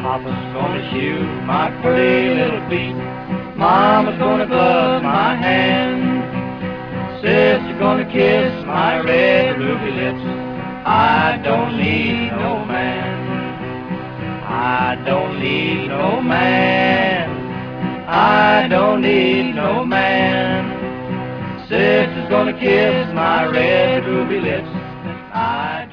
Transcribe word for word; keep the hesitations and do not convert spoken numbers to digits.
Papa's gonna shoe my pretty little feet. Mama's gonna glove my hand. Sister's gonna kiss my red ruby lips. I don't need no man. I don't need no man. I don't need no man. Sister's gonna kiss my red ruby lips. I